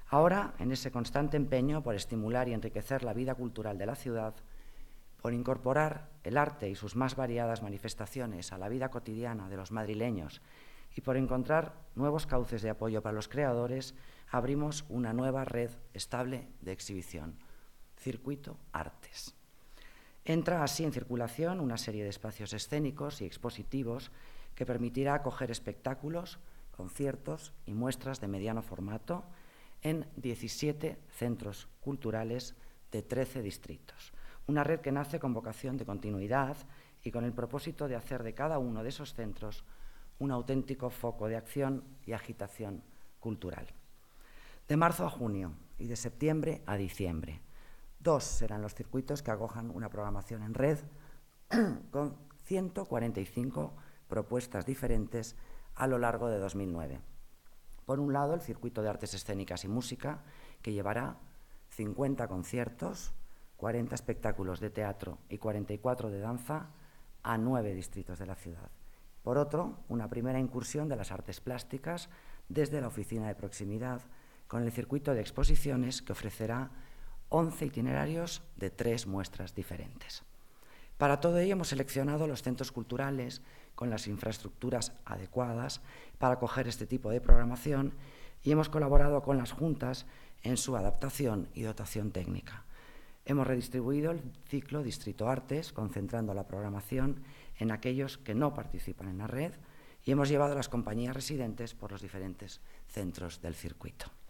Ahora, en ese constante empeño por estimular y enriquecer la vida cultural de la ciudad, por incorporar el arte y sus más variadas manifestaciones a la vida cotidiana de los madrileños y por encontrar nuevos cauces de apoyo para los creadores, abrimos una nueva red estable de exhibición, Circuito Artes. Entra así en circulación una serie de espacios escénicos y expositivos que permitirá acoger espectáculos, conciertos y muestras de mediano formato en 17 centros culturales de 13 distritos. Una red que nace con vocación de continuidad y con el propósito de hacer de cada uno de esos centros un auténtico foco de acción y agitación cultural. De marzo a junio y de septiembre a diciembre, 2 serán los circuitos que acojan una programación en red con 145 propuestas diferentes a lo largo de 2009. Por un lado, el Circuito de Artes Escénicas y Música, que llevará 50 conciertos, 40 espectáculos de teatro y 44 de danza a 9 distritos de la ciudad. Por otro, una primera incursión de las artes plásticas desde la oficina de proximidad, con el circuito de exposiciones que ofrecerá 11 itinerarios de 3 muestras diferentes. Para todo ello hemos seleccionado los centros culturales con las infraestructuras adecuadas para acoger este tipo de programación y hemos colaborado con las juntas en su adaptación y dotación técnica. Hemos redistribuido el ciclo Distrito Artes, concentrando la programación en aquellos que no participan en la red, y hemos llevado a las compañías residentes por los diferentes centros del circuito.